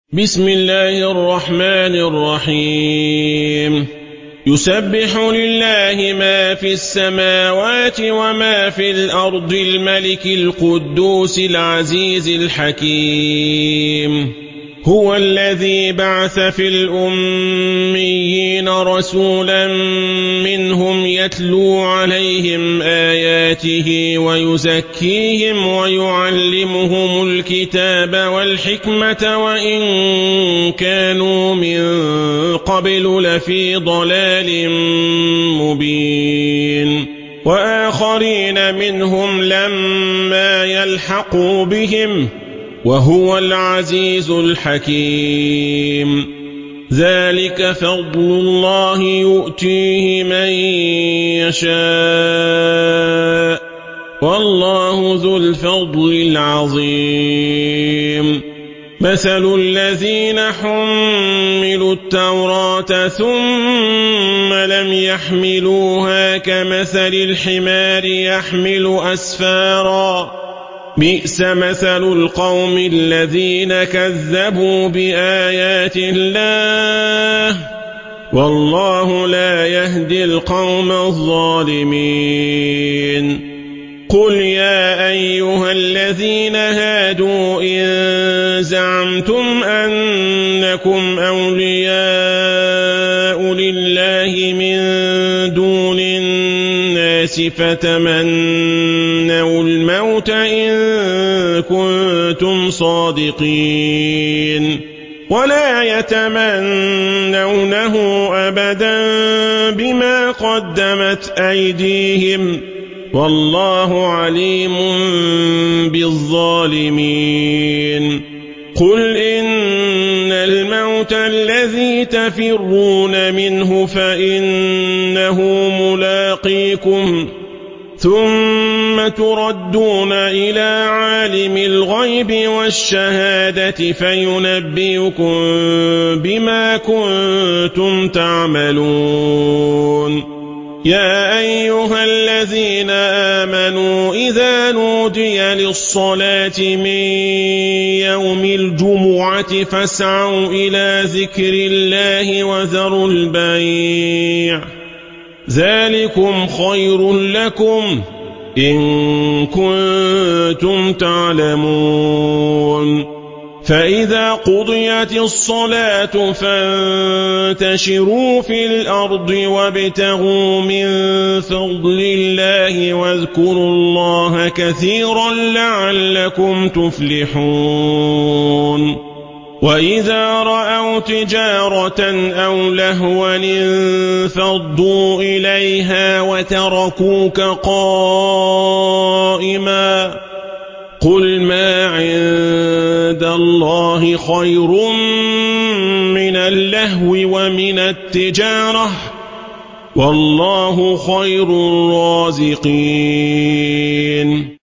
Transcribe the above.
بسم الله الرحمن الرحيم يسبح لله ما في السماوات وما في الأرض الملك القدوس العزيز الحكيم هو الذي بعث في الأميين رسولا منهم يتلو عليهم آياته ويزكيهم ويعلمهم الكتاب والحكمة وإن كانوا من قبل لفي ضلال مبين وآخرين منهم لما يلحقوا بهم وهو العزيز الحكيم ذلك فضل الله يؤتيه من يشاء والله ذو الفضل العظيم مثل الذين حملوا التوراة ثم لم يحملوها كمثل الحمار يحمل أسفارا بئس مثل القوم الذين كذبوا بآيات الله والله لا يهدي القوم الظالمين قل يا أيها الذين هادوا إن زعمتم أنكم أولياء لله من دون الناس فتمنوا الموت إن كنتم صادقين ولا يتمنونه أبدا بما قدمت أيديهم والله عليم بالظالمين قل إن الموت الذي تفرون منه فإنه ملاقيكم ثم تردون إلى عالم الغيب والشهادة فينبئكم بما كنتم تعملون يا أيها الذين آمنوا إذا نودي للصلاة من يوم الجمعة فاسعوا إلى ذكر الله وذروا البيع ذلكم خير لكم إن كنتم تعلمون فإذا قضيت الصلاة فانتشروا في الأرض وابتغوا من فضل الله واذكروا الله كثيرا لعلكم تفلحون وإذا رأوا تجارة أو لهوا انفضوا إليها وتركوك قائما قل ما عند الله خير من اللهو ومن التجارة والله خير الرازقين